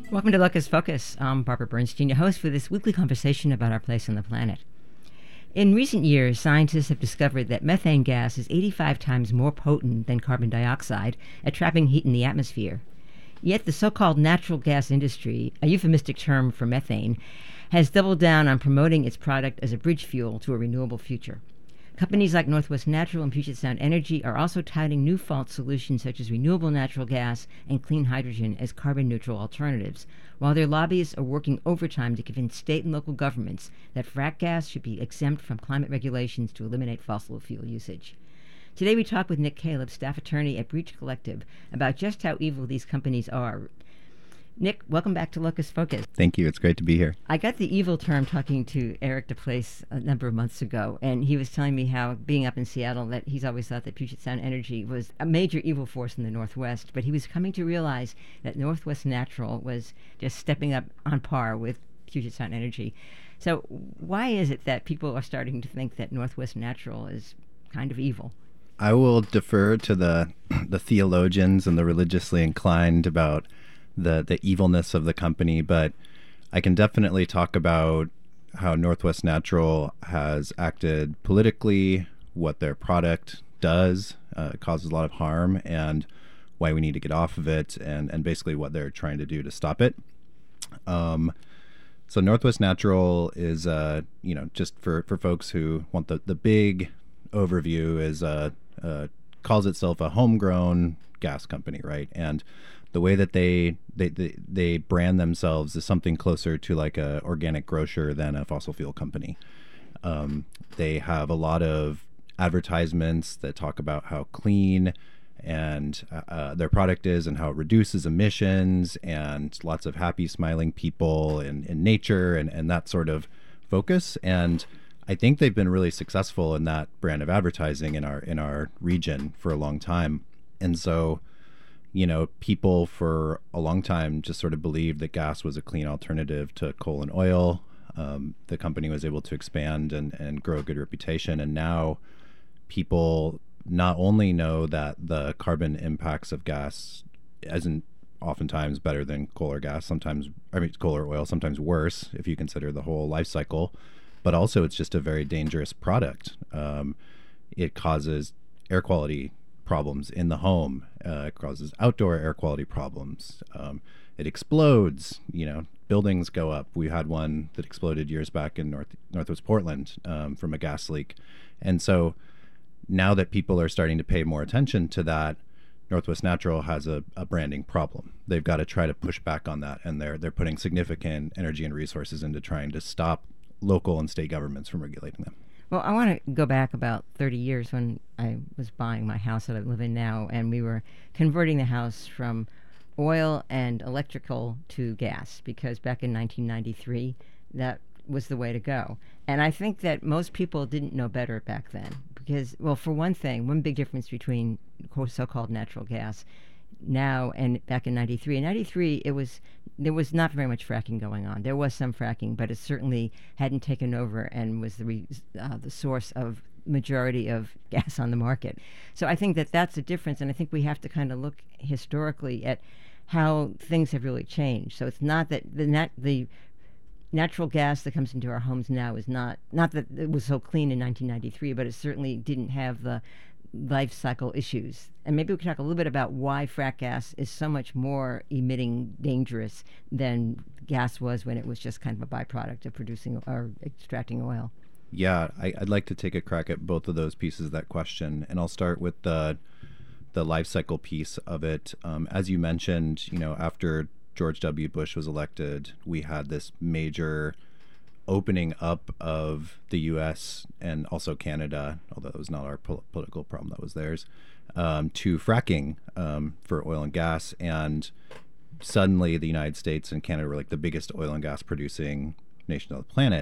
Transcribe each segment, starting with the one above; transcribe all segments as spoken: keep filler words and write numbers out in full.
Welcome to Locus Focus. I'm Barbara Bernstein, your host for this weekly conversation about our place on the planet. In recent years, scientists have discovered that methane gas is eighty-five times more potent than carbon dioxide at trapping heat in the atmosphere. Yet the so-called natural gas industry, a euphemistic term for methane, has doubled down on promoting its product as a bridge fuel to a renewable future. Companies like Northwest Natural and Puget Sound Energy are also touting new false solutions such as renewable natural gas and clean hydrogen as carbon-neutral alternatives, while their lobbyists are working overtime to convince state and local governments that frack gas should be exempt from climate regulations to eliminate fossil fuel usage. Today we talk with Nick Caleb, staff attorney at Breach Collective, about just how evil these companies are. Nick, welcome back to Locus Focus. Thank you. It's great to be here. I got the evil term talking to Eric DePlace a number of months ago, and he was telling me how, being up in Seattle, that he's always thought that Puget Sound Energy was a major evil force in the Northwest, but he was coming to realize that Northwest Natural was just stepping up on par with Puget Sound Energy. So why is it that people are starting to think that Northwest Natural is kind of evil? I will defer to the the theologians and the religiously inclined about the the evilness of the company, but I can definitely talk about how Northwest Natural has acted politically, what their product does, uh, causes a lot of harm, and why we need to get off of it, and, and basically what they're trying to do to stop it. Um, so Northwest Natural is, uh, you know, just for, for folks who want the, the big overview, is uh, uh, calls itself a homegrown gas company, right? And the way that they, they they they brand themselves is something closer to like a organic grocer than a fossil fuel company. Um, they have a lot of advertisements that talk about how clean and uh, their product is and how it reduces emissions, and lots of happy, smiling people in, in nature and, and that sort of focus. And I think they've been really successful in that brand of advertising in our in our region for a long time. And so, you know, people for a long time just sort of believed that gas was a clean alternative to coal and oil. Um, the company was able to expand and, and grow a good reputation. And now people not only know that the carbon impacts of gas isn't oftentimes better than coal or gas, sometimes, I mean, coal or oil, sometimes worse if you consider the whole life cycle, but also it's just a very dangerous product. Um, it causes air quality problems in the home. Uh, it causes outdoor air quality problems. Um, it explodes. You know, buildings go up. We had one that exploded years back in North Northwest Portland um, from a gas leak. And so now that people are starting to pay more attention to that, Northwest Natural has a, a branding problem. They've got to try to push back on that, and they're they're putting significant energy and resources into trying to stop local and state governments from regulating them. Well, I want to go back about thirty years when I was buying my house that I live in now, and we were converting the house from oil and electrical to gas, because back in nineteen ninety-three, that was the way to go. And I think that most people didn't know better back then, because, well, for one thing, one big difference between so-called natural gas now and back in ninety-three. In ninety-three, it was there was not very much fracking going on. There was some fracking, but it certainly hadn't taken over and was the re, uh, the source of majority of gas on the market. So I think that that's a difference, and I think we have to kind of look historically at how things have really changed. So it's not that the nat- the natural gas that comes into our homes now is not not that it was so clean in nineteen ninety-three, but it certainly didn't have the life cycle issues. And maybe we can talk a little bit about why frack gas is so much more emitting dangerous than gas was when it was just kind of a byproduct of producing or extracting oil. Yeah, I, I'd like to take a crack at both of those pieces of that question, and I'll start with the the life cycle piece of it. Um, as you mentioned, you know, after George W. Bush was elected, we had this major opening up of the U S and also Canada, although it was not our pol- political problem, that was theirs, um, to fracking um, for oil and gas. And suddenly the United States and Canada were like the biggest oil and gas producing nation on the planet.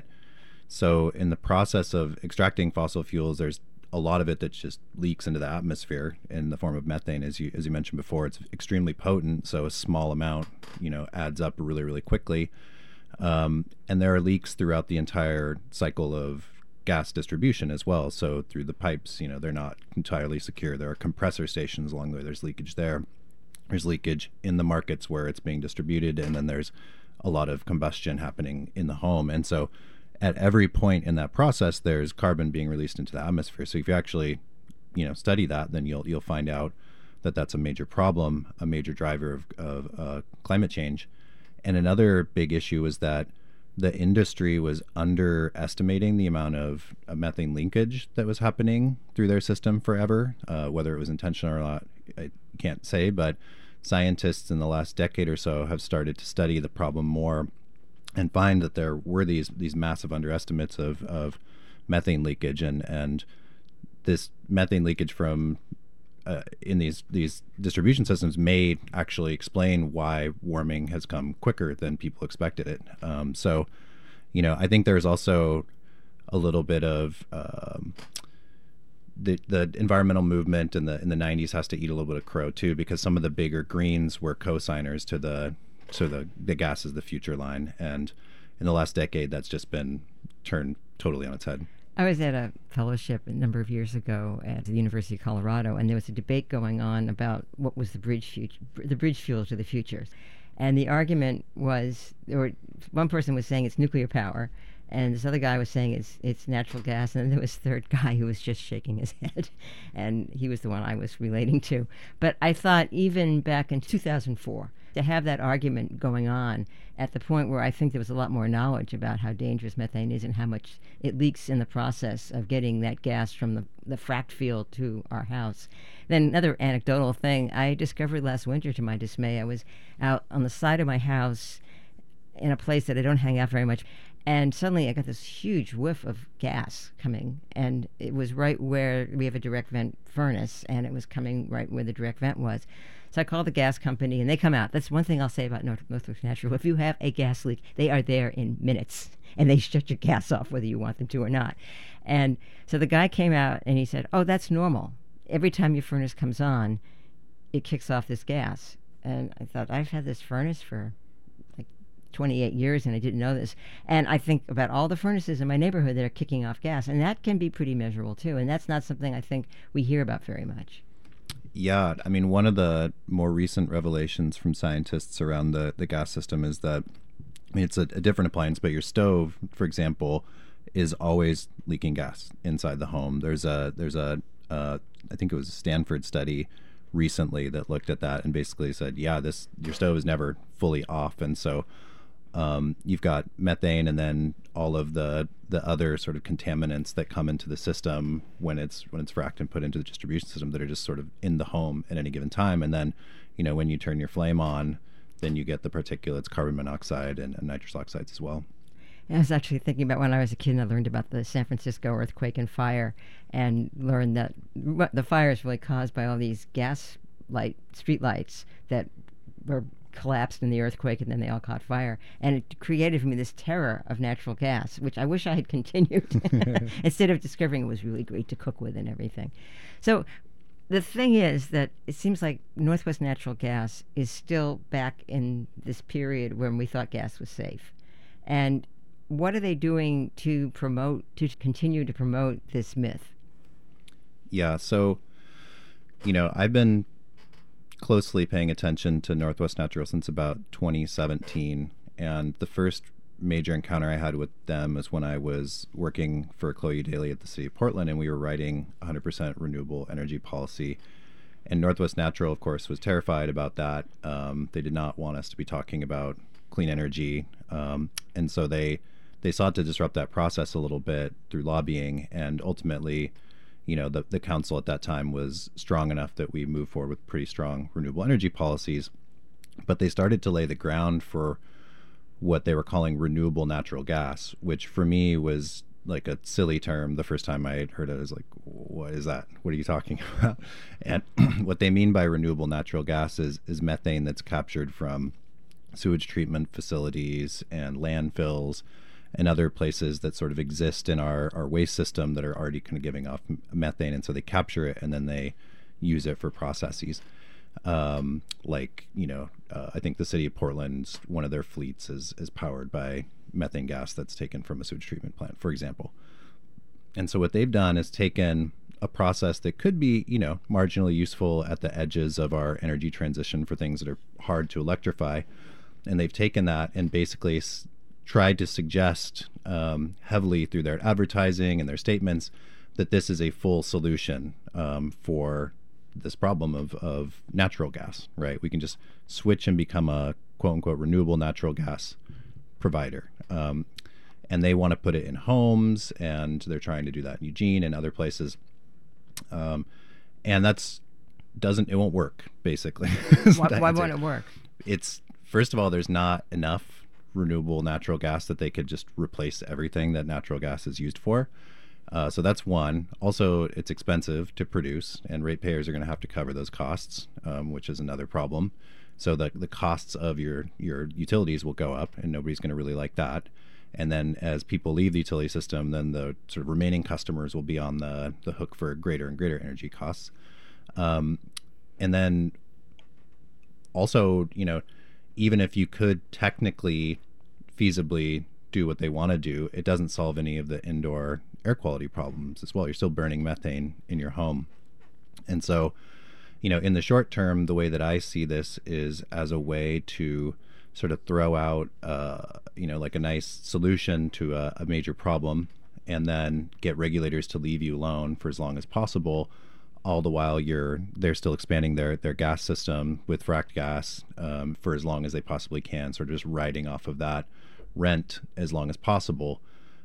So in the process of extracting fossil fuels, there's a lot of it that just leaks into the atmosphere in the form of methane. As you as you mentioned before, it's extremely potent, so a small amount, you know, adds up really, really quickly. Um, and there are leaks throughout the entire cycle of gas distribution as well. So through the pipes, you know, they're not entirely secure. There are compressor stations along the way. There's leakage there. there's leakage in the markets where it's being distributed, and then there's a lot of combustion happening in the home. And so at every point in that process, there's carbon being released into the atmosphere. So if you actually, you know, study that, then you'll you'll find out that that's a major problem, a major driver of, of uh, climate change. And another big issue is that the industry was underestimating the amount of uh, methane linkage that was happening through their system forever. Uh, whether it was intentional or not, I can't say, but scientists in the last decade or so have started to study the problem more and find that there were these these massive underestimates of, of methane leakage, and, and this methane leakage from uh, in these these distribution systems may actually explain why warming has come quicker than people expected it. Um, so, you know, I think there's also a little bit of um, the the environmental movement in the in the nineties has to eat a little bit of crow too, because some of the bigger greens were co-signers to the So the, the gas is the future line. And in the last decade, that's just been turned totally on its head. I was at a fellowship a number of years ago at the University of Colorado, and there was a debate going on about what was the bridge future, the bridge fuel to the future. And the argument was, or one person was saying it's nuclear power, and this other guy was saying it's it's natural gas, and then there was a third guy who was just shaking his head, and he was the one I was relating to. But I thought even back in two thousand four, to have that argument going on at the point where I think there was a lot more knowledge about how dangerous methane is and how much it leaks in the process of getting that gas from the, the fracked field to our house. Then another anecdotal thing, I discovered last winter, to my dismay, I was out on the side of my house in a place that I don't hang out very much, and suddenly I got this huge whiff of gas coming, and it was right where we have a direct vent furnace, and it was coming right where the direct vent was. So I called the gas company, and they come out. That's one thing I'll say about North, Northwest Natural. If you have a gas leak, they are there in minutes, and they shut your gas off whether you want them to or not. And so the guy came out, and he said, oh, that's normal. Every time your furnace comes on, it kicks off this gas. And I thought, I've had this furnace for like twenty-eight years, and I didn't know this. And I think about all the furnaces in my neighborhood that are kicking off gas, and that can be pretty measurable, too. And that's not something I think we hear about very much. Yeah, I mean, one of the more recent revelations from scientists around the, the gas system is that, I mean, it's a, a different appliance, but your stove, for example, is always leaking gas inside the home. There's a, there's a, uh, I think it was a Stanford study recently that looked at that and basically said, yeah, this, your stove is never fully off. And so um, you've got methane and then all of the the other sort of contaminants that come into the system when it's when it's fracked and put into the distribution system that are just sort of in the home at any given time. And then, you know, when you turn your flame on, then you get the particulates, carbon monoxide and, and nitrous oxides as well. I was actually thinking about when I was a kid and I learned about the San Francisco earthquake and fire, and learned that the fire is really caused by all these gas light street lights that were collapsed in the earthquake, and then they all caught fire. And it created for me this terror of natural gas, which I wish I had continued instead of discovering it was really great to cook with and everything. So the thing is that it seems like Northwest Natural Gas is still back in this period when we thought gas was safe. And what are they doing to promote, to continue to promote this myth? Yeah, so, you know, I've been closely paying attention to Northwest Natural since about twenty seventeen, and the first major encounter I had with them was when I was working for Chloe Daly at the City of Portland, and we were writing one hundred percent renewable energy policy. And Northwest Natural, of course, was terrified about that. Um, they did not want us to be talking about clean energy, um, and so they they sought to disrupt that process a little bit through lobbying, and ultimately, you know, the, the council at that time was strong enough that we moved forward with pretty strong renewable energy policies. But they started to lay the ground for what they were calling renewable natural gas, which for me was like a silly term. The first time I heard it, I was like, what is that? What are you talking about? And what they mean by renewable natural gas is, is methane that's captured from sewage treatment facilities and landfills and other places that sort of exist in our, our waste system that are already kind of giving off methane. And so they capture it and then they use it for processes. Um, like, you know, uh, I think the city of Portland's, one of their fleets is, is powered by methane gas that's taken from a sewage treatment plant, for example. And so what they've done is taken, a process that could be, you know, marginally useful at the edges of our energy transition for things that are hard to electrify. And they've taken that and basically s- tried to suggest um, heavily through their advertising and their statements that this is a full solution um, for this problem of, of natural gas, right? We can just switch and become a quote unquote renewable natural gas provider. Um, and they want to put it in homes, and they're trying to do that in Eugene and other places. Um, and that's doesn't, it won't work, basically. Why, why won't it work? It's, first of all, there's not enough renewable natural gas that they could just replace everything that natural gas is used for. Uh, so that's one. Also, it's expensive to produce, and ratepayers are going to have to cover those costs, um, which is another problem. So the the costs of your your utilities will go up, and nobody's going to really like that. And then as people leave the utility system, then the sort of remaining customers will be on the the hook for greater and greater energy costs. Um, and then also, you know, even if you could technically, feasibly do what they want to do, it doesn't solve any of the indoor air quality problems as well. You're still burning methane in your home. And so, you know, in the short term, the way that I see this is as a way to sort of throw out, uh, you know, like a nice solution to a, a major problem, and then get regulators to leave you alone for as long as possible, all the while you're they're still expanding their their gas system with fracked gas um, for as long as they possibly can, sort of just riding off of that rent as long as possible,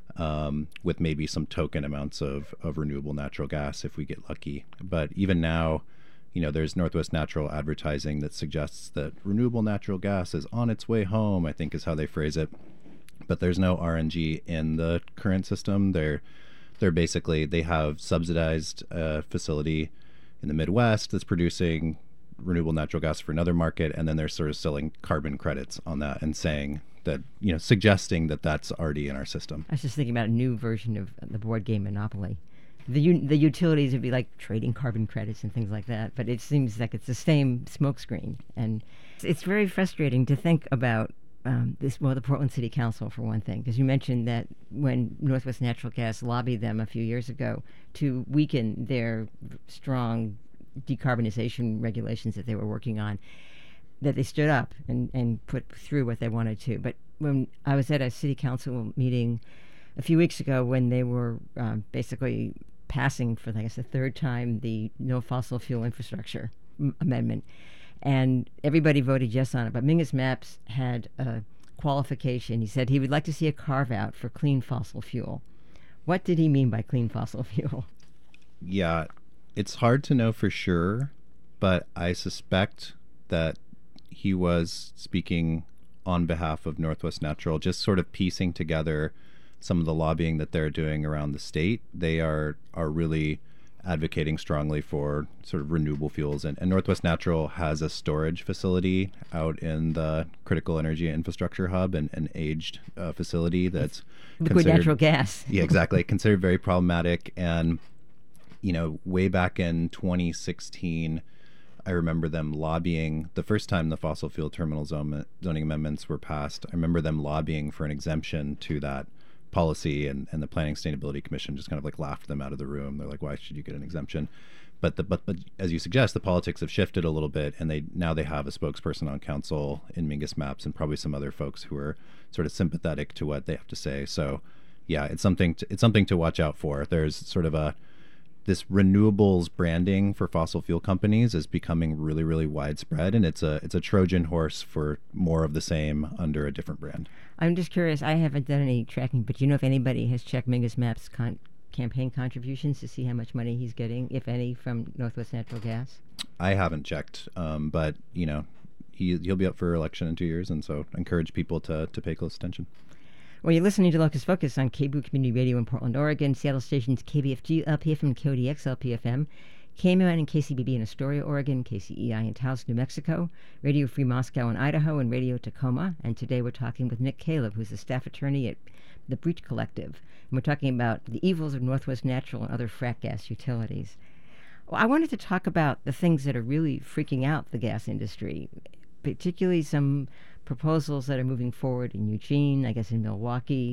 um, with maybe some token amounts of, of renewable natural gas if we get lucky. But even now, you know, there's Northwest Natural advertising that suggests that renewable natural gas is on its way home, I think is how they phrase it. But there's no R N G in the current system. They're they're basically, they have subsidized a facility in the Midwest that's producing renewable natural gas for another market, and then they're sort of selling carbon credits on that and saying that, you know, suggesting that that's already in our system. I was just thinking about a new version of the board game Monopoly. The u- the utilities would be like trading carbon credits and things like that, but it seems like it's the same smokescreen, and it's, it's very frustrating to think about um, this. Well, the Portland City Council, for one thing, because you mentioned that when Northwest Natural Gas lobbied them a few years ago to weaken their strong decarbonization regulations that they were working on, that they stood up and, and put through what they wanted to. But when I was at a city council meeting a few weeks ago, when they were um, basically passing for, I guess, the third time the no fossil fuel infrastructure m- amendment, and everybody voted yes on it. But Mingus Mapps had a qualification. He said he would like to see a carve out for clean fossil fuel. What did he mean by clean fossil fuel? Yeah, it's hard to know for sure, but I suspect that he was speaking on behalf of Northwest Natural, just sort of piecing together some of the lobbying that they're doing around the state. They are are really advocating strongly for sort of renewable fuels, and, and Northwest Natural has a storage facility out in the critical energy infrastructure hub, and an aged uh, facility that's liquid natural gas. Yeah, exactly. Considered very problematic. And, you know, way back in twenty sixteen, I remember them lobbying, the first time the fossil fuel terminal zone, zoning amendments were passed, I remember them lobbying for an exemption to that policy, and, and the Planning Sustainability Commission just kind of like laughed them out of the room. They're like, why should you get an exemption? But the but but as you suggest, the politics have shifted a little bit, and they now they have a spokesperson on council in Mingus Mapps, and probably some other folks who are sort of sympathetic to what they have to say. So yeah, it's something to, it's something to watch out for. There's sort of a this renewables branding for fossil fuel companies is becoming really, really widespread, and it's a it's a Trojan horse for more of the same under a different brand. I'm just curious. I haven't done any tracking, but do you know if anybody has checked Mingus Mapps' con- campaign contributions to see how much money he's getting, if any, from Northwest Natural Gas? I haven't checked, um, but you know, he he'll be up for election in two years, and so I encourage people to to pay close attention. Well, you're listening to Locus Focus on K B O O Community Radio in Portland, Oregon, Seattle stations K B F G L P F M and K O D X L P F M, K M O N and K C B B in Astoria, Oregon, K C E I in Taos, New Mexico, Radio Free Moscow in Idaho, and Radio Tacoma. And today we're talking with Nick Caleb, who's the staff attorney at the Breach Collective. And we're talking about the evils of Northwest Natural and other frack gas utilities. Well, I wanted to talk about the things that are really freaking out the gas industry, particularly some proposals that are moving forward in Eugene, I guess in Milwaukee,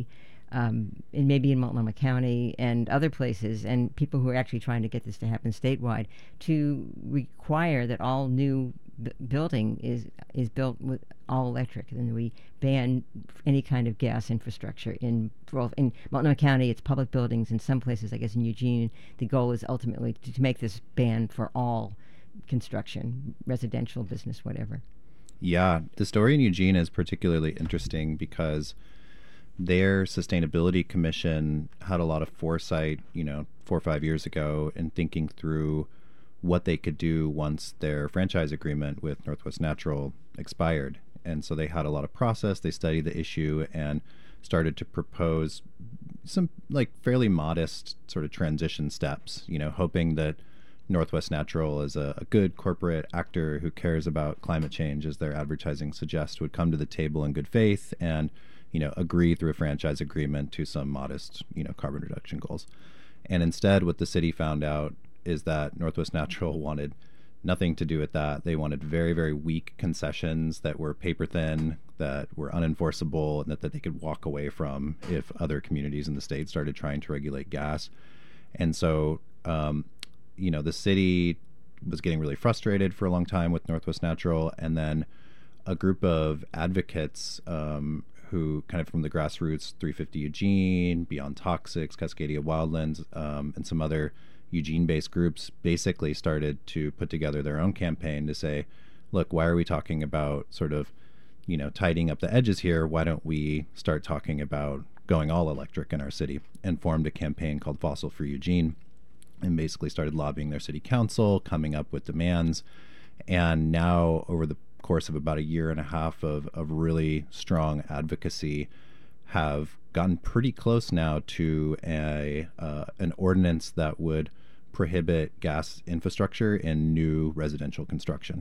um, and maybe in Multnomah County and other places, and people who are actually trying to get this to happen statewide, to require that all new b- building is is built with all electric, and we ban any kind of gas infrastructure in well, in Multnomah County. It's public buildings. In some places, I guess in Eugene, the goal is ultimately to, to make this ban for all construction, residential, business, whatever. Yeah, the story in Eugene is particularly interesting because their sustainability commission had a lot of foresight, you know, four or five years ago in thinking through what they could do once their franchise agreement with Northwest Natural expired. And so they had a lot of process. They studied the issue and started to propose some like fairly modest sort of transition steps, you know, hoping that Northwest Natural, as a, a good corporate actor who cares about climate change, as their advertising suggests, would come to the table in good faith and, you know, agree through a franchise agreement to some modest, you know, carbon reduction goals. And instead, what the city found out is that Northwest Natural wanted nothing to do with that. They wanted very, very weak concessions that were paper thin, that were unenforceable, and that, that they could walk away from if other communities in the state started trying to regulate gas. And so, um, you know, the city was getting really frustrated for a long time with Northwest Natural, and then a group of advocates um, who kind of from the grassroots, three fifty Eugene, Beyond Toxics, Cascadia Wildlands, um, and some other Eugene-based groups basically started to put together their own campaign to say, look, why are we talking about sort of, you know, tidying up the edges here? Why don't we start talking about going all electric in our city? And formed a campaign called Fossil Free Eugene, and basically started lobbying their city council, coming up with demands. And now, over the course of about a year and a half of, of really strong advocacy, have gotten pretty close now to a uh, an ordinance that would prohibit gas infrastructure in new residential construction.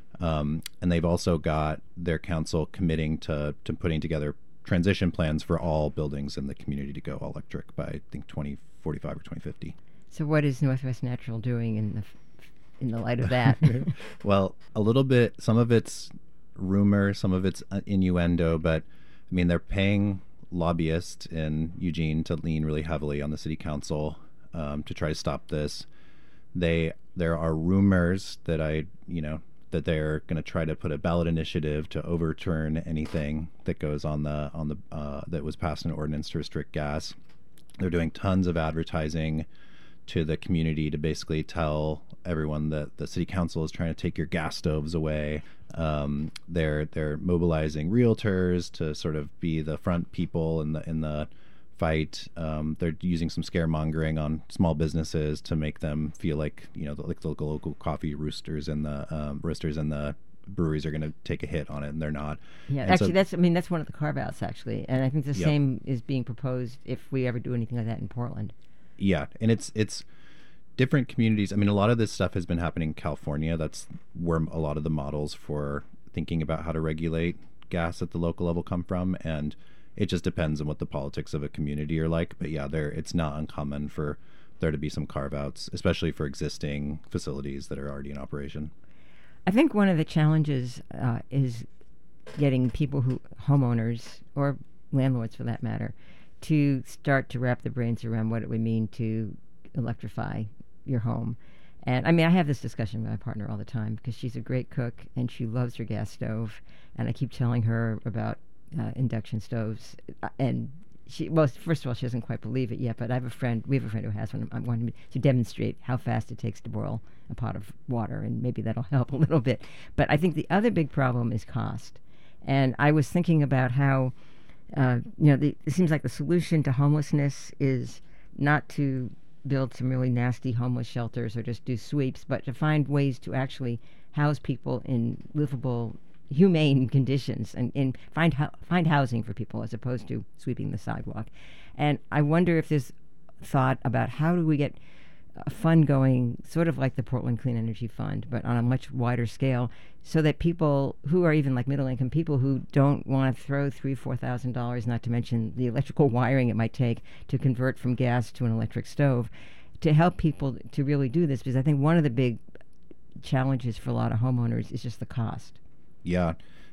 Um, and they've also got their council committing to, to putting together transition plans for all buildings in the community to go all electric by, I think, twenty forty-five or twenty fifty. So what is Northwest Natural doing in the in the light of that? Well, a little bit. Some of it's rumor, some of it's innuendo, but I mean, they're paying lobbyists in Eugene to lean really heavily on the city council um, to try to stop this. They there are rumors that I, you know, that they're going to try to put a ballot initiative to overturn anything that goes on the on the uh, that was passed an ordinance to restrict gas. They're doing tons of advertising to the community to basically tell everyone that the city council is trying to take your gas stoves away. Um, they're they're mobilizing realtors to sort of be the front people in the in the fight. Um, they're using some scaremongering on small businesses to make them feel like, you know, the, like the local, local coffee roosters and the um, roasters and the breweries are going to take a hit on it, and they're not. Yeah, and actually, so, that's I mean that's one of the carve outs actually, and I think the Yep. same is being proposed if we ever do anything like that in Portland. Yeah, and it's it's different communities. I mean, a lot of this stuff has been happening in California. That's where a lot of the models for thinking about how to regulate gas at the local level come from, and it just depends on what the politics of a community are like. But yeah, there it's not uncommon for there to be some carve outs, especially for existing facilities that are already in operation. I think one of the challenges uh, is getting people who homeowners or landlords, for that matter, to start to wrap their brains around what it would mean to electrify your home. And I mean, I have this discussion with my partner all the time because she's a great cook and she loves her gas stove. And I keep telling her about uh, induction stoves. Uh, and she, well, first of all, she doesn't quite believe it yet, but I have a friend, we have a friend who has one. I wanted to demonstrate how fast it takes to boil a pot of water, and maybe that'll help a little bit. But I think the other big problem is cost. And I was thinking about how Uh, you know, the, it seems like the solution to homelessness is not to build some really nasty homeless shelters or just do sweeps, but to find ways to actually house people in livable, humane conditions and, and find ho- find housing for people as opposed to sweeping the sidewalk. And I wonder if there's thought about how do we get a fund going, sort of like the Portland Clean Energy Fund, but on a much wider scale, so that people who are even like middle-income people who don't want to throw three, four thousand dollars, not to mention the electrical wiring it might take to convert from gas to an electric stove, to help people to really do this, because I think one of the big challenges for a lot of homeowners is just the cost. Yeah,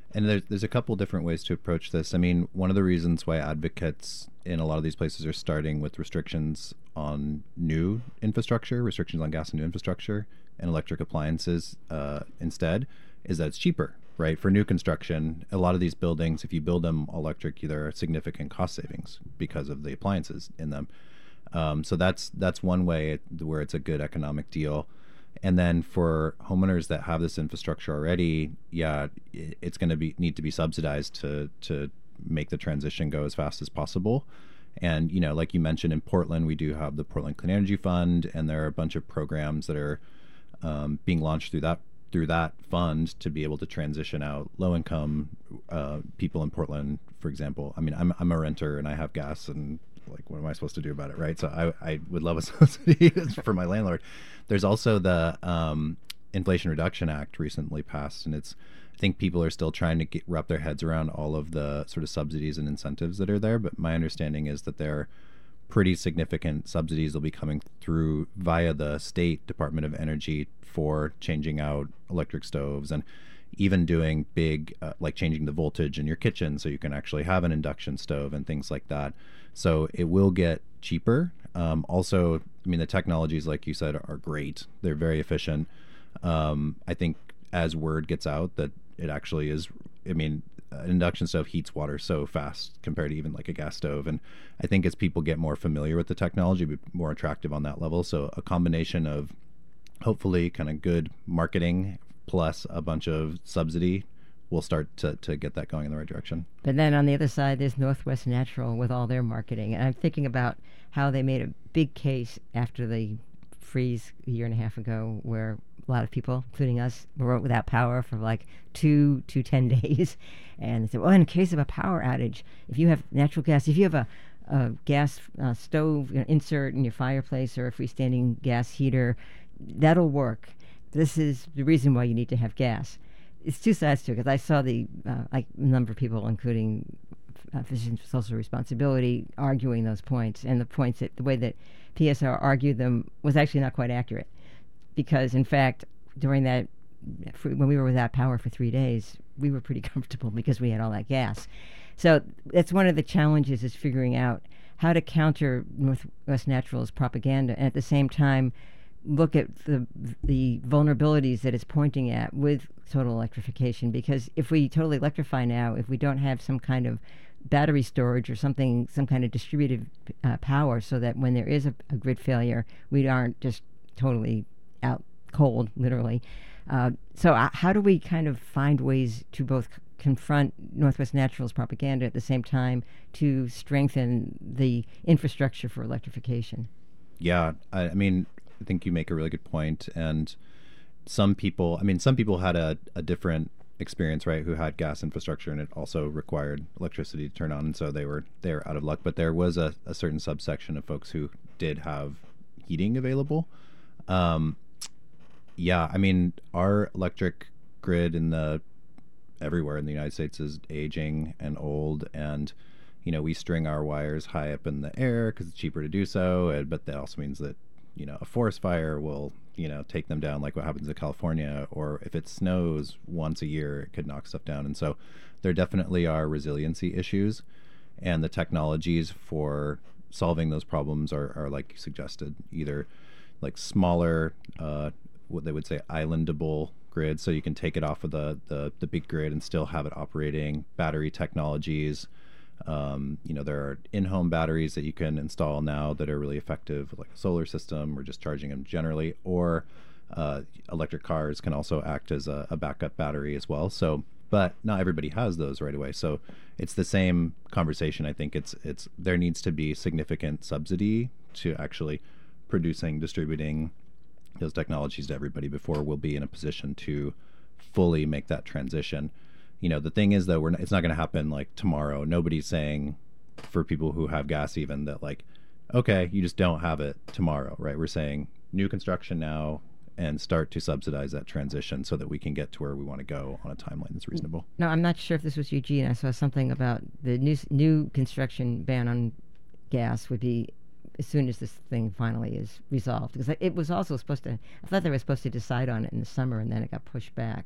And there's, there's a couple different ways to approach this. I mean, one of the reasons why advocates in a lot of these places are starting with restrictions on new infrastructure, restrictions on gas and new infrastructure and electric appliances uh, instead, is that it's cheaper, right? For new construction, a lot of these buildings, if you build them electric, there are significant cost savings because of the appliances in them. Um, so that's that's one way it, where it's a good economic deal. And then for homeowners that have this infrastructure already, yeah, it's going to be need to be subsidized to to make the transition go as fast as possible. And, you know, like you mentioned, in Portland, we do have the Portland Clean Energy Fund, and there are a bunch of programs that are um, being launched through that through that fund to be able to transition out low income uh, people in Portland, for example. I mean, I'm I'm a renter and I have gas, and like, what am I supposed to do about it, right? So I, I would love a subsidy for my landlord. There's also the um, Inflation Reduction Act recently passed, and it's I think people are still trying to get, wrap their heads around all of the sort of subsidies and incentives that are there. But my understanding is that there are pretty significant subsidies will be coming through via the state Department of Energy for changing out electric stoves, and even doing big, uh, like changing the voltage in your kitchen so you can actually have an induction stove and things like that. So it will get cheaper. Um, also, I mean, the technologies, like you said, are great. They're very efficient. Um, I think as word gets out that it actually is, I mean, an induction stove heats water so fast compared to even like a gas stove. And I think as people get more familiar with the technology, it'll be more attractive on that level. So a combination of hopefully kind of good marketing plus a bunch of subsidy will start to, to get that going in the right direction. But then on the other side, there's Northwest Natural with all their marketing. And I'm thinking about how they made a big case after the freeze a year and a half ago, where a lot of people, including us, were without power for like two to ten days. And they said, well, in case of a power outage, if you have natural gas, if you have a, a gas uh, stove, you know, insert in your fireplace, or a freestanding gas heater, that'll work. This is the reason why you need to have gas. It's two sides to it, because I saw the uh, like, a number of people, including uh, Physicians for Social Responsibility, arguing those points, and the points that the way that P S R argued them was actually not quite accurate, because in fact during that when we were without power for three days, we were pretty comfortable because we had all that gas. So that's one of the challenges, is figuring out how to counter Northwest Natural's propaganda, and at the same time look at the the vulnerabilities that it's pointing at with total electrification. Because if we totally electrify now, if we don't have some kind of battery storage or something, some kind of distributed uh, power, so that when there is a, a grid failure, we aren't just totally out cold, literally. Uh, so uh, how do we kind of find ways to both c- confront Northwest Natural's propaganda at the same time to strengthen the infrastructure for electrification? Yeah, I, I mean, I think you make a really good point. And some people, I mean, some people had a, a different experience, right, who had gas infrastructure and it also required electricity to turn on. And so they were, they were out of luck. But there was a, a certain subsection of folks who did have heating available. Um, yeah, I mean, our electric grid in the everywhere in the United States is aging and old. And, you know, we string our wires high up in the air because it's cheaper to do so. And, but that also means that, you know, a forest fire will, you know, take them down, like what happens in California, or if it snows once a year, it could knock stuff down. And so there definitely are resiliency issues, and the technologies for solving those problems are, are like you suggested, either like smaller, uh, what they would say islandable grids, so you can take it off of the, the, the big grid and still have it operating, battery technologies. Um, you know, there are in-home batteries that you can install now that are really effective, like a solar system or just charging them generally, or uh, electric cars can also act as a, a backup battery as well. So, but not everybody has those right away. So it's the same conversation. I think it's, it's, there needs to be significant subsidy to actually producing, distributing those technologies to everybody before we'll be in a position to fully make that transition. You know, the thing is that we're not, it's not going to happen like tomorrow. Nobody's saying, for people who have gas even, that like, okay, you just don't have it tomorrow, right? We're saying new construction now and start to subsidize that transition so that we can get to where we want to go on a timeline that's reasonable. No, I'm not sure if this was Eugene. I saw something about the new new construction ban on gas would be as soon as this thing finally is resolved. Because it was also supposed to, I thought they were supposed to decide on it in the summer, and then it got pushed back.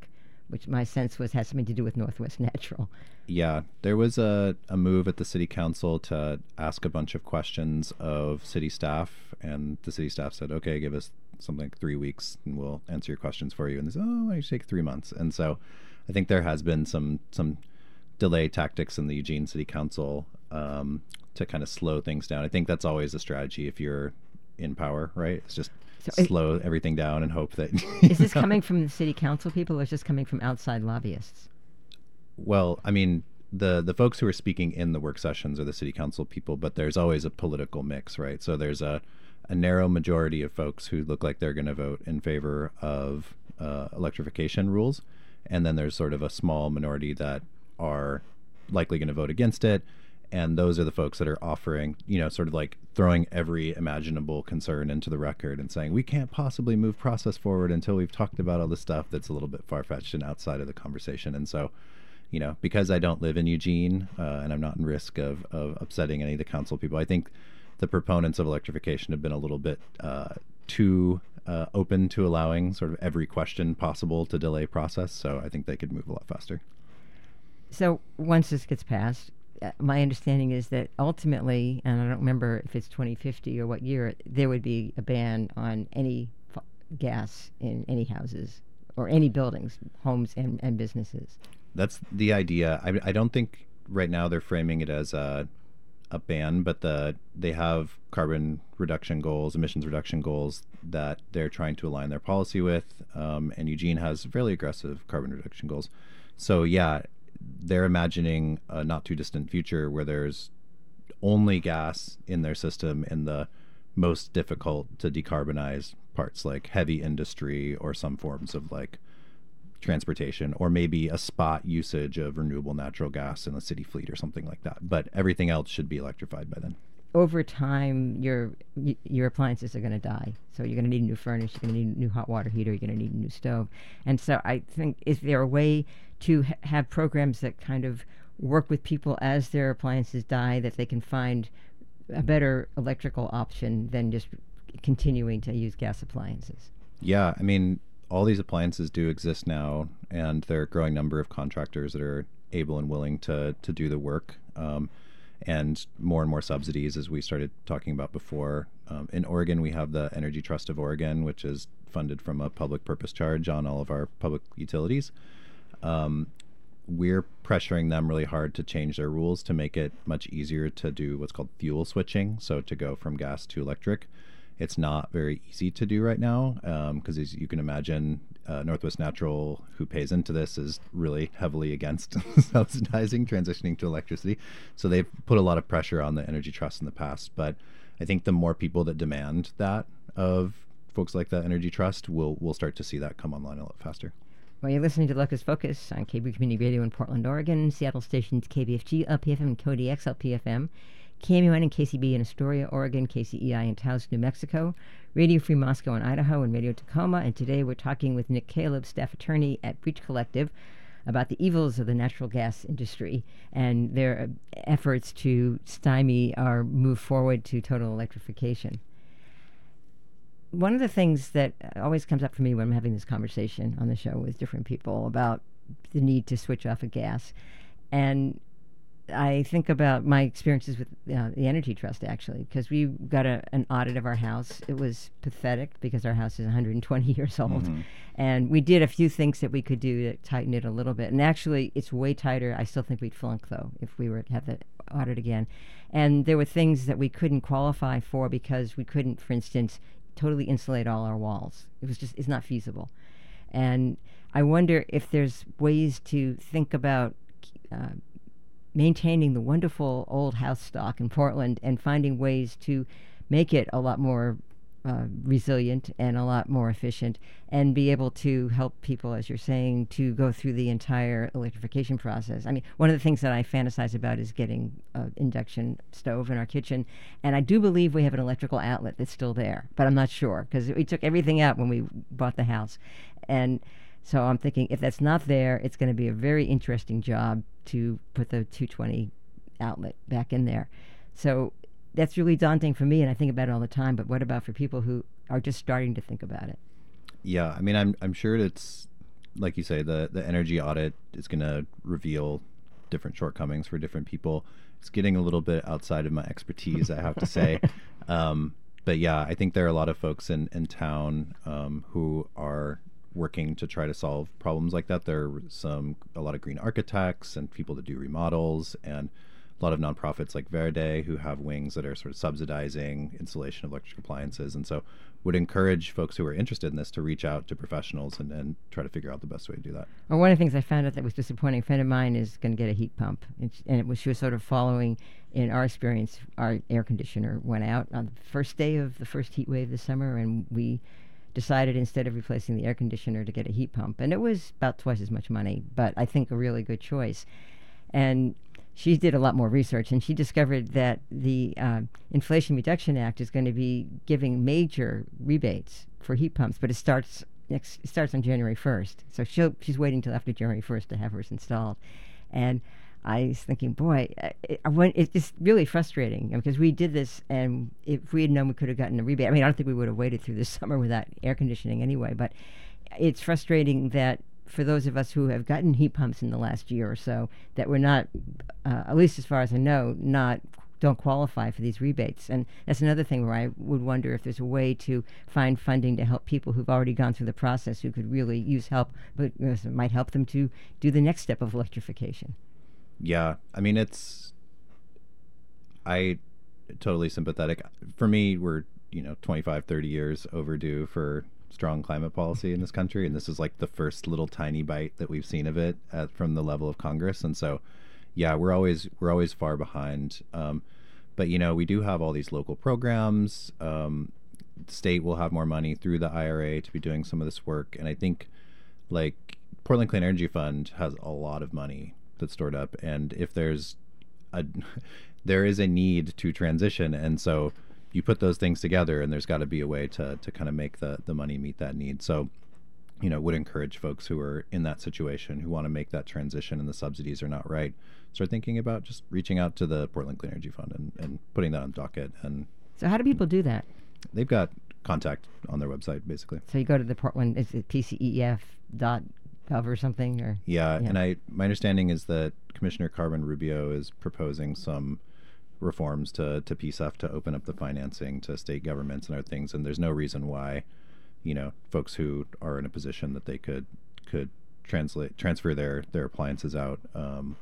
which my sense was had something to do with Northwest Natural. Yeah, there was a, a move at the city council to ask a bunch of questions of city staff, and the city staff said, okay, give us something like three weeks and we'll answer your questions for you. And they said, oh, it should take three months. And so I think there has been some some delay tactics in the Eugene City Council um, to kind of slow things down. I think that's always a strategy if you're in power, right? It's just so slow it, everything down and hope that... Is this know. coming from the city council people, or is this coming from outside lobbyists? Well, I mean, the the folks who are speaking in the work sessions are the city council people, but there's always a political mix, right? So there's a, a narrow majority of folks who look like they're going to vote in favor of uh, electrification rules, and then there's sort of a small minority that are likely going to vote against it, and those are the folks that are offering, you know, sort of like throwing every imaginable concern into the record and saying, we can't possibly move process forward until we've talked about all this stuff that's a little bit far-fetched and outside of the conversation. And so, you know, because I don't live in Eugene uh, and I'm not in risk of, of upsetting any of the council people, I think the proponents of electrification have been a little bit uh, too uh, open to allowing sort of every question possible to delay process. So I think they could move a lot faster. So once this gets passed, uh, my understanding is that ultimately, and I don't remember if it's twenty fifty or what year, there would be a ban on any f- gas in any houses or any buildings, homes and, and businesses. That's the idea. I, I don't think right now they're framing it as a, a ban, but the they have carbon reduction goals, emissions reduction goals that they're trying to align their policy with, um, and Eugene has fairly aggressive carbon reduction goals. So yeah, they're imagining a not too distant future where there's only gas in their system in the most difficult to decarbonize parts, like heavy industry or some forms of like transportation, or maybe a spot usage of renewable natural gas in the city fleet or something like that. But everything else should be electrified by then. Over time, your y- your appliances are going to die. So you're going to need a new furnace, you're going to need a new hot water heater, you're going to need a new stove. And so I think, is there a way to ha- have programs that kind of work with people as their appliances die, that they can find a better electrical option than just continuing to use gas appliances? Yeah, I mean, all these appliances do exist now, and there are a growing number of contractors that are able and willing to to do the work, um, and more and more subsidies, as we started talking about before. Um, in Oregon, we have the Energy Trust of Oregon, which is funded from a public purpose charge on all of our public utilities. Um, we're pressuring them really hard to change their rules to make it much easier to do what's called fuel switching, so to go from gas to electric. It's not very easy to do right now because, um, as you can imagine, uh, Northwest Natural, who pays into this, is really heavily against subsidizing transitioning to electricity. So they've put a lot of pressure on the Energy Trust in the past. But I think the more people that demand that of folks like the Energy Trust, we'll, we'll start to see that come online a lot faster. Well, you're listening to Locust Focus on K B Community Radio in Portland, Oregon, Seattle stations K B F G, L P F M, and Cody X, L P F M. K M U N and K C B in Astoria, Oregon, K C E I in Taos, New Mexico, Radio Free Moscow in Idaho, and Radio Tacoma. And today we're talking with Nick Caleb, staff attorney at Breach Collective, about the evils of the natural gas industry and their uh, efforts to stymie our move forward to total electrification. One of the things that always comes up for me when I'm having this conversation on the show with different people about the need to switch off of gas, and I think about my experiences with uh, the Energy Trust, actually, because we got a, an audit of our house. It was pathetic because our house is one hundred twenty years old. Mm-hmm. And we did a few things that we could do to tighten it a little bit. And actually, it's way tighter. I still think we'd flunk, though, if we were to have the audit again. And there were things that we couldn't qualify for because we couldn't, for instance, totally insulate all our walls. It was just, it's not feasible. And I wonder if there's ways to think about uh, maintaining the wonderful old house stock in Portland and finding ways to make it a lot more uh, resilient and a lot more efficient, and be able to help people, as you're saying, to go through the entire electrification process. I mean, one of the things that I fantasize about is getting an induction stove in our kitchen, and I do believe we have an electrical outlet that's still there, but I'm not sure because we took everything out when we bought the house. And so I'm thinking, if that's not there, it's going to be a very interesting job to put the two twenty outlet back in there. So that's really daunting for me, and I think about it all the time. But what about for people who are just starting to think about it? Yeah, I mean, I'm I'm sure it's like you say, the the energy audit is going to reveal different shortcomings for different people. It's getting a little bit outside of my expertise, I have to say. Um, but yeah, I think there are a lot of folks in in town um, who are working to try to solve problems like that. There are some a lot of green architects and people that do remodels, and a lot of nonprofits like Verde who have wings that are sort of subsidizing installation of electric appliances. And so would encourage folks who are interested in this to reach out to professionals and, and try to figure out the best way to do that. Well, one of the things I found out that was disappointing, a friend of mine is going to get a heat pump. It's, and it was, she was sort of following, in our experience, our air conditioner went out on the first day of the first heat wave this summer, and we decided instead of replacing the air conditioner to get a heat pump. And it was about twice as much money, but I think a really good choice. And she did a lot more research, and she discovered that the uh, Inflation Reduction Act is going to be giving major rebates for heat pumps, but it starts next. It starts on January first. So she'll, she's waiting till after January first to have hers installed. And I was thinking, boy, uh, it, I went, it's just really frustrating because we did this, and if we had known we could have gotten a rebate, I mean, I don't think we would have waited through this summer without air conditioning anyway, but it's frustrating that for those of us who have gotten heat pumps in the last year or so, that we're not, uh, at least as far as I know, not don't qualify for these rebates. And that's another thing where I would wonder if there's a way to find funding to help people who've already gone through the process who could really use help, but uh, might help them to do the next step of electrification. Yeah, I mean, it's, I totally sympathetic. For me, we're, you know, twenty-five, thirty years overdue for strong climate policy in this country, and this is like the first little tiny bite that we've seen of it at, from the level of Congress. And so yeah, we're always we're always far behind, um, but you know, we do have all these local programs. Um, state will have more money through the I R A to be doing some of this work, and I think like Portland Clean Energy Fund has a lot of money that's stored up, and if there's a there is a need to transition, and so you put those things together, and there's got to be a way to to kind of make the the money meet that need. So, you know, would encourage folks who are in that situation, who want to make that transition and the subsidies are not right, start thinking about just reaching out to the Portland Clean Energy Fund and, and putting that on the docket. And so how do people do that? They've got contact on their website, basically. So you go to the Portland, is it P C E F dot gov or something? Or yeah, yeah, and I my understanding is that Commissioner Carmen Rubio is proposing some reforms to, to P C E F to open up the financing to state governments and other things, and there's no reason why, you know, folks who are in a position that they could could translate transfer their their appliances out um,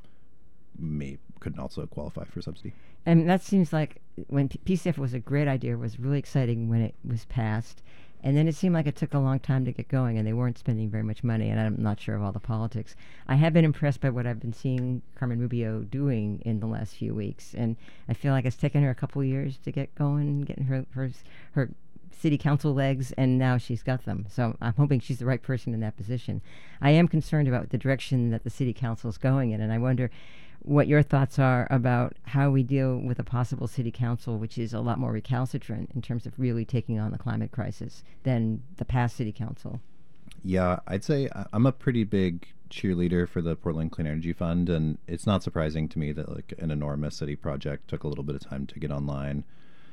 may couldn't also qualify for subsidy. And that seems like when P- PCF was a great idea, was really exciting when it was passed, and then it seemed like it took a long time to get going, and they weren't spending very much money, and I'm not sure of all the politics. I have been impressed by what I've been seeing Carmen Rubio doing in the last few weeks, and I feel like it's taken her a couple years to get going, getting her her her city council legs, and now she's got them. So I'm hoping she's the right person in that position. I am concerned about the direction that the city council is going in, and I wonder what your thoughts are about how we deal with a possible city council which is a lot more recalcitrant in terms of really taking on the climate crisis than the past city council. Yeah, I'd say I'm a pretty big cheerleader for the Portland Clean Energy Fund, and it's not surprising to me that like an enormous city project took a little bit of time to get online.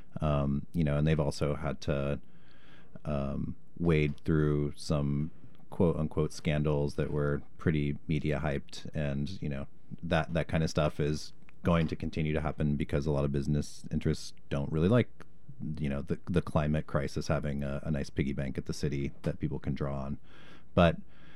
Um, you know, and they've also had to um, wade through some quote unquote scandals that were pretty media hyped, and you know, that that kind of stuff is going to continue to happen because a lot of business interests don't really like, you know, the the climate crisis having a, a nice piggy bank at the city that people can draw on. But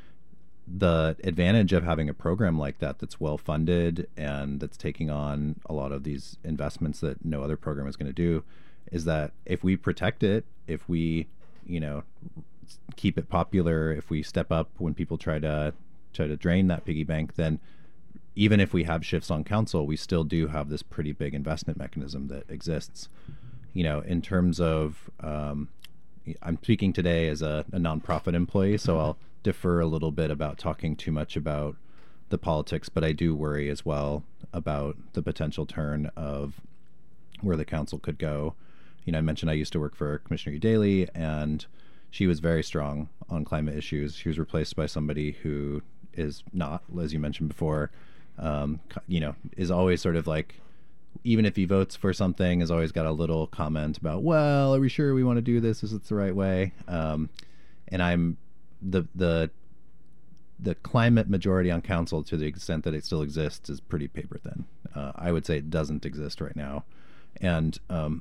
the advantage of having a program like that that's well funded and that's taking on a lot of these investments that no other program is going to do is that if we protect it, if we, you know, keep it popular, if we step up when people try to try to drain that piggy bank, then even if we have shifts on council, we still do have this pretty big investment mechanism that exists. You know, in terms of, um, I'm speaking today as a, a nonprofit employee, so I'll defer a little bit about talking too much about the politics, but I do worry as well about the potential turn of where the council could go. You know, I mentioned I used to work for Commissioner Udaley, and she was very strong on climate issues. She was replaced by somebody who is not, as you mentioned before, um, you know, is always sort of like, even if he votes for something, has always got a little comment about, well, are we sure we want to do this? Is it the right way? Um, and I'm the the the climate majority on council, to the extent that it still exists, is pretty paper thin. Uh, I would say it doesn't exist right now. And, um,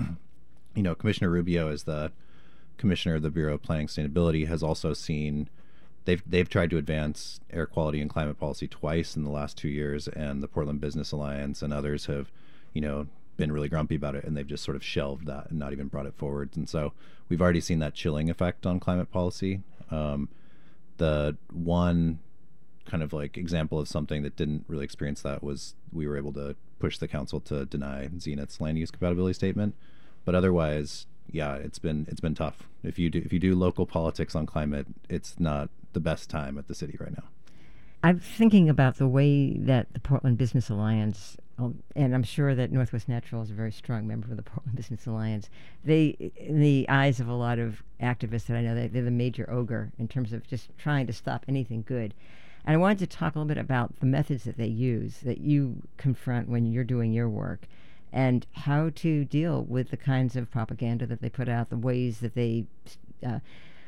you know, Commissioner Rubio, as the commissioner of the Bureau of Planning and Sustainability, has also seen they've they've tried to advance air quality and climate policy twice in the last two years, and the Portland Business Alliance and others have, you know, been really grumpy about it, and they've just sort of shelved that and not even brought it forward. And so we've already seen that chilling effect on climate policy. Um, the one kind of like example of something that didn't really experience that was we were able to push the council to deny Zenith's land use compatibility statement. But otherwise, yeah, it's been it's been tough. If you do if you do local politics on climate, it's not the best time at the city right now. I'm thinking about the way that the Portland Business Alliance, um, and I'm sure that Northwest Natural is a very strong member of the Portland Business Alliance. They, in the eyes of a lot of activists that I know, they, they're the major ogre in terms of just trying to stop anything good. And I wanted to talk a little bit about the methods that they use, that you confront when you're doing your work, and how to deal with the kinds of propaganda that they put out, the ways that they uh,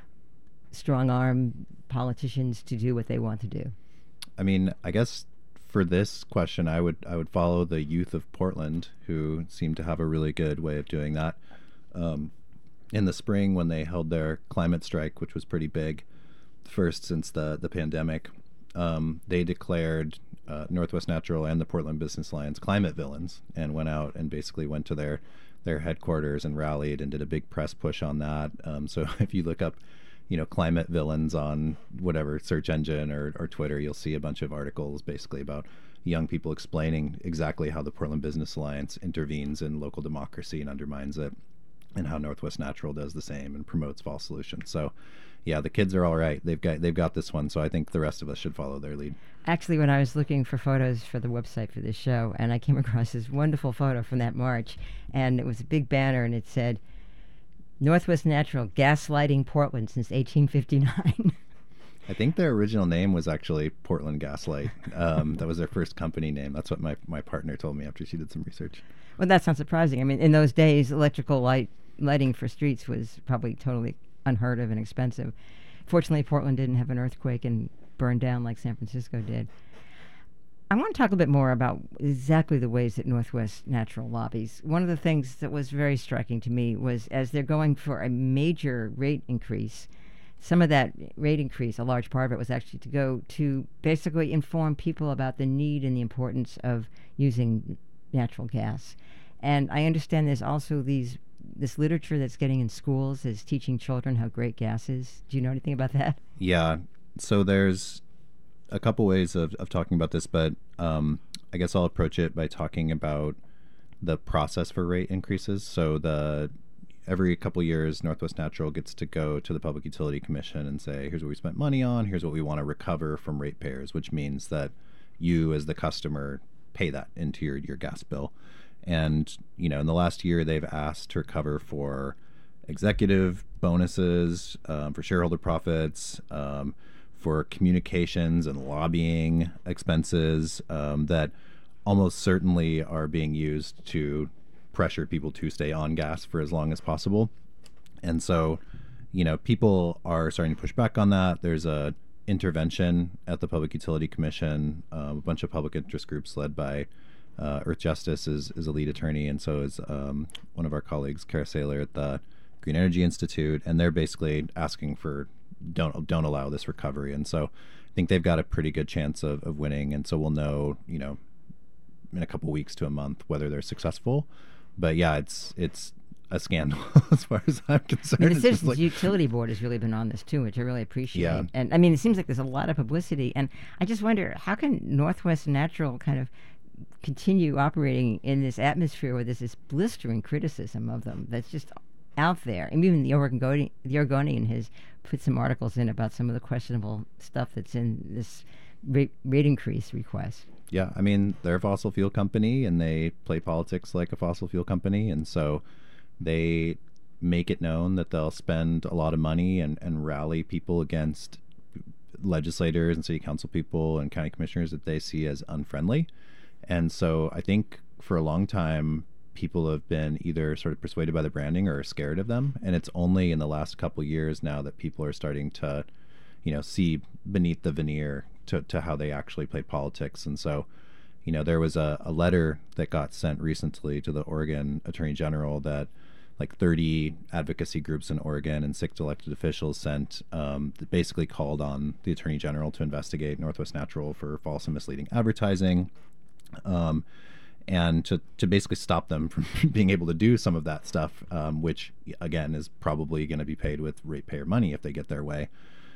strong arm politicians to do what they want to do. I mean, I guess for this question, I would I would follow the youth of Portland, who seem to have a really good way of doing that. Um, in the spring, when they held their climate strike, which was pretty big, first since the the pandemic, um, they declared uh, Northwest Natural and the Portland Business Alliance climate villains, and went out and basically went to their their headquarters and rallied and did a big press push on that. Um, so if you look up, you know, climate villains on whatever search engine or, or Twitter, you'll see a bunch of articles basically about young people explaining exactly how the Portland Business Alliance intervenes in local democracy and undermines it, and how Northwest Natural does the same and promotes false solutions. So yeah, the kids are all right. They've got they've got this one, so I think the rest of us should follow their lead. Actually, when I was looking for photos for the website for this show, and I came across this wonderful photo from that march, and it was a big banner, and it said, Northwest Natural gaslighting Portland since eighteen fifty-nine. I think their original name was actually Portland Gaslight. Um, that was their first company name. That's what my, my partner told me after she did some research. Well, that's not surprising. I mean, in those days, electrical light lighting for streets was probably totally unheard of and expensive. Fortunately, Portland didn't have an earthquake and burned down like San Francisco did. I want to talk a bit more about exactly the ways that Northwest Natural lobbies. One of the things that was very striking to me was as they're going for a major rate increase, some of that rate increase, a large part of it, was actually to go to basically inform people about the need and the importance of using natural gas. And I understand there's also these this literature that's getting in schools is teaching children how great gas is. Do you know anything about that? Yeah. So there's a couple ways of, of talking about this, but um, I guess I'll approach it by talking about the process for rate increases. So the every couple years, Northwest Natural gets to go to the Public Utility Commission and say, here's what we spent money on, here's what we want to recover from ratepayers, which means that you as the customer pay that into your, your gas bill. And, you know, in the last year, they've asked to recover for executive bonuses, um, for shareholder profits, um, for communications and lobbying expenses um, that almost certainly are being used to pressure people to stay on gas for as long as possible. And so, you know, people are starting to push back on that. There's a intervention at the Public Utility Commission. Um, a bunch of public interest groups led by uh, Earth Justice is, is a lead attorney, and so is um, one of our colleagues, Kara Saylor, at the Green Energy Institute, and they're basically asking for don't don't allow this recovery. And so I think they've got a pretty good chance of, of winning, and so we'll know, you know, in a couple weeks to a month whether they're successful. But yeah, it's it's a scandal as far as I'm concerned. I mean, the It's just Citizens like- Utility Board has really been on this too, which I really appreciate. Yeah. And I mean, it seems like there's a lot of publicity, and I just wonder, how can Northwest Natural kind of continue operating in this atmosphere where there's this blistering criticism of them that's just out there? And even the Oregonian, the Oregonian has put some articles in about some of the questionable stuff that's in this rate, rate increase request. Yeah, I mean, they're a fossil fuel company, and they play politics like a fossil fuel company, and so they make it known that they'll spend a lot of money and, and rally people against legislators and city council people and county commissioners that they see as unfriendly. And so I think for a long time, people have been either sort of persuaded by the branding or scared of them. And it's only in the last couple years now that people are starting to, you know, see beneath the veneer to, to how they actually played politics. And so, you know, there was a, a letter that got sent recently to the Oregon Attorney General that like thirty advocacy groups in Oregon and six elected officials sent um, that basically called on the Attorney General to investigate Northwest Natural for false and misleading advertising, um, and to, to basically stop them from being able to do some of that stuff, um, which, again, is probably going to be paid with ratepayer money if they get their way.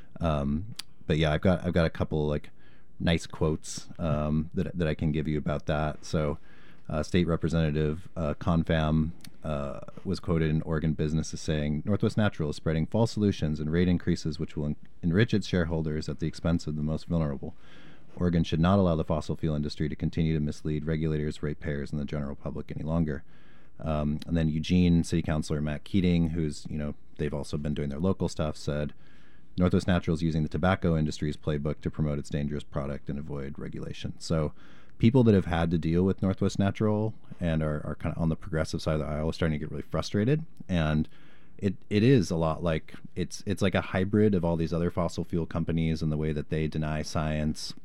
Um, but yeah, I've got I've got a couple like nice quotes um, that that I can give you about that. So, uh, State Representative uh, Confam uh, was quoted in Oregon Business as saying, "Northwest Natural is spreading false solutions and rate increases which will en- enrich its shareholders at the expense of the most vulnerable. Oregon should not allow the fossil fuel industry to continue to mislead regulators, ratepayers, and the general public any longer." Um, and then Eugene City Councilor Matt Keating, who's, you know, they've also been doing their local stuff, said, "Northwest Natural is using the tobacco industry's playbook to promote its dangerous product and avoid regulation." So people that have had to deal with Northwest Natural and are, are kind of on the progressive side of the aisle are starting to get really frustrated. And it it is a lot like, it's it's like a hybrid of all these other fossil fuel companies and the way that they deny science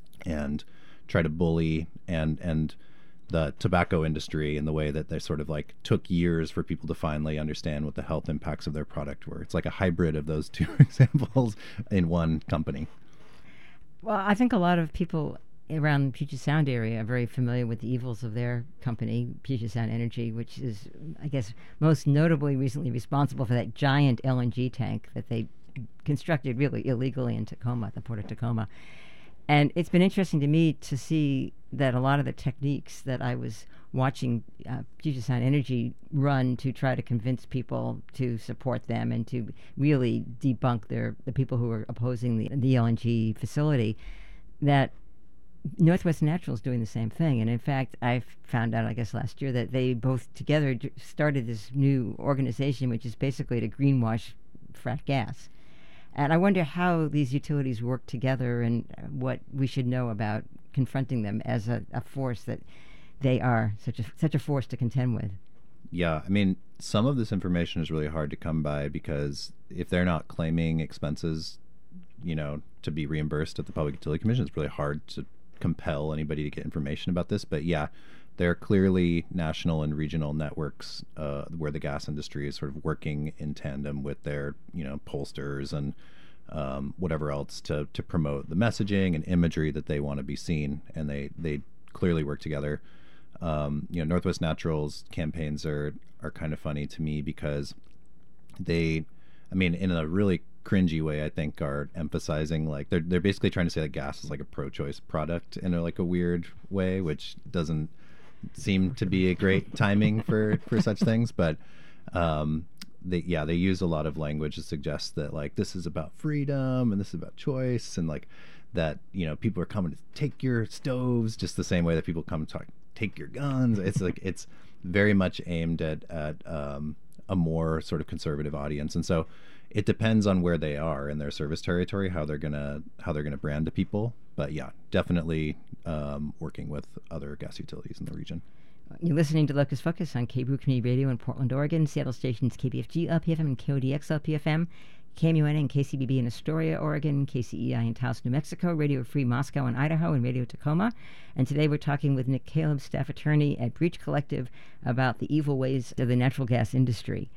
and try to bully, and and the tobacco industry in the way that they sort of like took years for people to finally understand what the health impacts of their product were. It's like a hybrid of those two examples in one company. Well, I think a lot of people around Puget Sound area are very familiar with the evils of their company, Puget Sound Energy, which is, I guess, most notably recently responsible for that giant L N G tank that they constructed really illegally in Tacoma, the port of Tacoma. And it's been interesting to me to see that a lot of the techniques that I was watching uh, Puget Sound Energy run to try to convince people to support them and to really debunk their the people who are opposing the, the L N G facility, that Northwest Natural is doing the same thing. And in fact, I found out, I guess, last year that they both together d- started this new organization, which is basically to greenwash frack gas. And I wonder how these utilities work together and what we should know about confronting them as a, a force that they are such a such a force to contend with. Yeah, I mean, some of this information is really hard to come by because if they're not claiming expenses, you know, to be reimbursed at the Public Utility Commission, it's really hard to compel anybody to get information about this. But yeah, there are clearly national and regional networks uh, where the gas industry is sort of working in tandem with their, you know, pollsters and um, whatever else to to promote the messaging and imagery that they want to be seen, and they they clearly work together. Um, you know, Northwest Natural's campaigns are are kind of funny to me because they, I mean, in a really cringy way, I think, are emphasizing like they're they're basically trying to say that gas is like a pro-choice product in a, like a weird way, which doesn't seem to be a great timing for for such things. But um, they yeah they use a lot of language to suggest that like this is about freedom and this is about choice, and like that, you know, people are coming to take your stoves just the same way that people come to talk, take your guns. It's like it's very much aimed at at um, a more sort of conservative audience, and so it depends on where they are in their service territory, how they're gonna how they're gonna brand to people. But yeah, definitely um, working with other gas utilities in the region. You're listening to Locus Focus on K B R U Community Radio in Portland, Oregon, Seattle stations K B F G L P F M and K O D X L P F M, K M U N and K C B B in Astoria, Oregon, K C E I in Taos, New Mexico, Radio Free Moscow and Idaho, and Radio Tacoma. And today we're talking with Nick Caleb, staff attorney at Breach Collective, about the evil ways of the natural gas industry.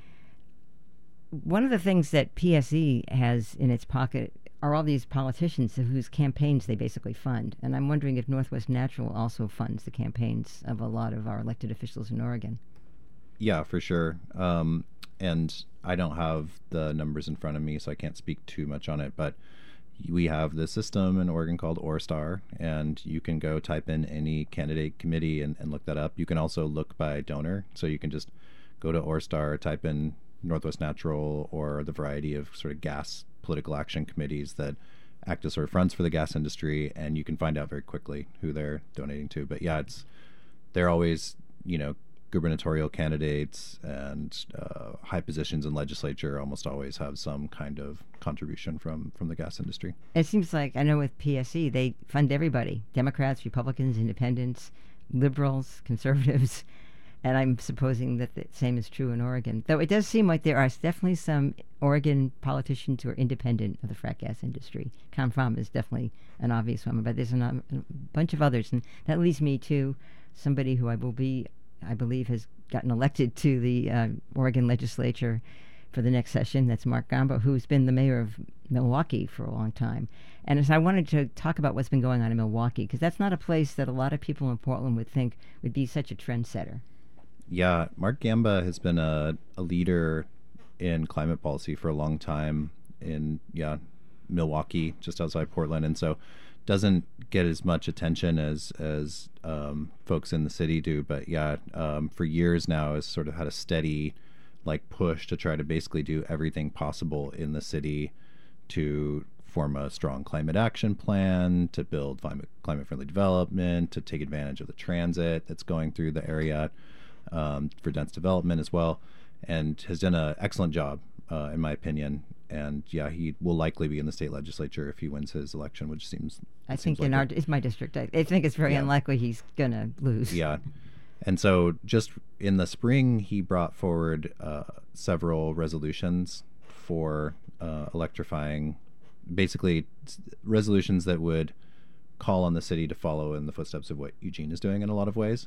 One of the things that P S E has in its pocket are all these politicians whose campaigns they basically fund. And I'm wondering if Northwest Natural also funds the campaigns of a lot of our elected officials in Oregon. Yeah, for sure. Um, and I don't have the numbers in front of me, so I can't speak too much on it. But we have this system in Oregon called ORSTAR, and you can go type in any candidate committee and, and look that up. You can also look by donor. So you can just go to ORSTAR, type in Northwest Natural or the variety of sort of gas political action committees that act as sort of fronts for the gas industry, and you can find out very quickly who they're donating to. But yeah, it's they're always, you know, gubernatorial candidates and uh, high positions in legislature almost always have some kind of contribution from from the gas industry. It seems like, I know with P S E, they fund everybody: Democrats, Republicans, Independents, liberals, conservatives. And I'm supposing that the same is true in Oregon. Though it does seem like there are definitely some Oregon politicians who are independent of the frack gas industry. Con Fromm is definitely an obvious one, but there's an, a bunch of others. And that leads me to somebody who I will be, I believe, has gotten elected to the uh, Oregon legislature for the next session. That's Mark Gamba, who's been the mayor of Milwaukee for a long time. And as I wanted to talk about what's been going on in Milwaukee, because that's not a place that a lot of people in Portland would think would be such a trendsetter. Yeah, Mark Gamba has been a, a leader in climate policy for a long time in, yeah, Milwaukee, just outside Portland. And so doesn't get as much attention as as um, folks in the city do. But yeah, um, for years now has sort of had a steady like push to try to basically do everything possible in the city to form a strong climate action plan, to build climate climate friendly development, to take advantage of the transit that's going through the area um, for dense development as well, and has done an excellent job, uh, in my opinion. And yeah, he will likely be in the state legislature if he wins his election, which seems. I seems think like in our it. it's my district. I, I think it's very Yeah. unlikely he's gonna lose. Yeah. And so just in the spring, he brought forward uh, several resolutions for uh, electrifying, basically s- resolutions that would call on the city to follow in the footsteps of what Eugene is doing in a lot of ways.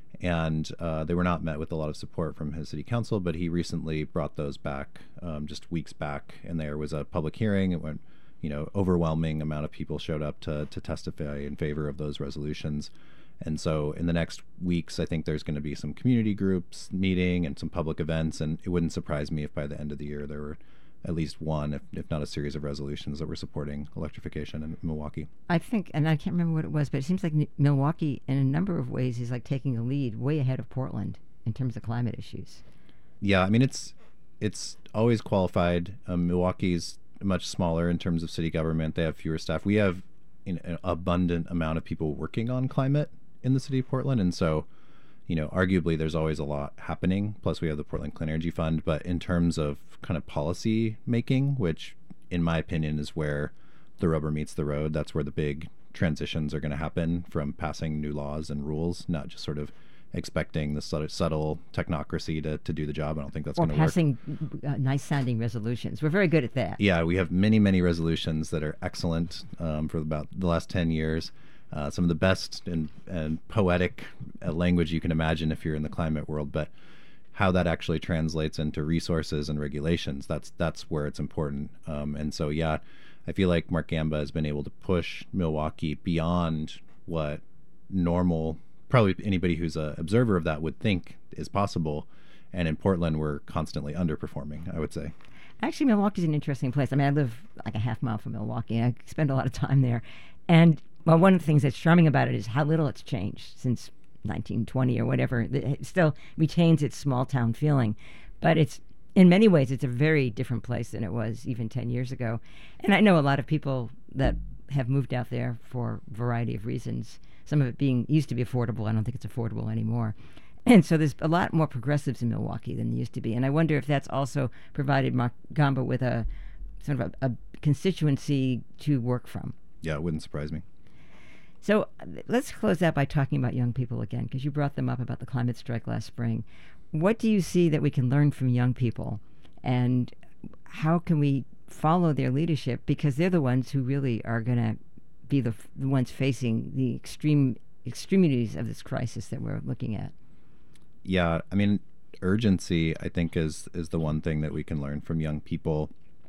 And uh, they were not met with a lot of support from his city council, but he recently brought those back um, just weeks back. And there was a public hearing. It went, you know, overwhelming amount of people showed up to, to testify in favor of those resolutions. And so in the next weeks, I think there's going to be some community groups meeting and some public events. And it wouldn't surprise me if by the end of the year there were at least one, if, if not a series of resolutions that were supporting electrification in Milwaukee. I think, and I can't remember what it was, but it seems like N- Milwaukee, in a number of ways, is like taking the lead, way ahead of Portland in terms of climate issues. Yeah, I mean, it's it's always qualified. Um, Milwaukee's much smaller in terms of city government. They have fewer staff. We have you know, an abundant amount of people working on climate in the city of Portland. And so, you know, arguably there's always a lot happening. Plus we have the Portland Clean Energy Fund. But in terms of kind of policy making, which in my opinion is where the rubber meets the road, that's where the big transitions are going to happen, from passing new laws and rules, not just sort of expecting the sort of subtle technocracy to, to do the job. I don't think that's Or going to work. passing uh, nice sounding resolutions. We're very good at that. Yeah, we have many, many resolutions that are excellent um, for about the last ten years. Uh, some of the best and, and poetic uh, language you can imagine if you're in the climate world, but how that actually translates into resources and regulations, that's that's where it's important. Um, and so, yeah, I feel like Mark Gamba has been able to push Milwaukee beyond what normal, probably anybody who's an observer of that would think is possible. And in Portland, we're constantly underperforming, I would say. Actually, Milwaukee's an interesting place. I mean, I live like a half mile from Milwaukee, and I spend a lot of time there. And well, one of the things that's charming about it is how little it's changed since nineteen twenty or whatever. It still retains its small town feeling, but it's in many ways it's a very different place than it was even ten years ago. And I know a lot of people that have moved out there for a variety of reasons. Some of it being used to be affordable. I don't think it's affordable anymore. And so there's a lot more progressives in Milwaukee than there used to be. And I wonder if that's also provided Mark Gamba with a sort of a, a constituency to work from. Yeah, it wouldn't surprise me. So uh, let's close out by talking about young people again, because you brought them up about the climate strike last spring. What do you see that we can learn from young people, and how can we follow their leadership? Because they're the ones who really are going to be the, f- the ones facing the extreme extremities of this crisis that we're looking at. Yeah, I mean, urgency, I think, is is the one thing that we can learn from young people.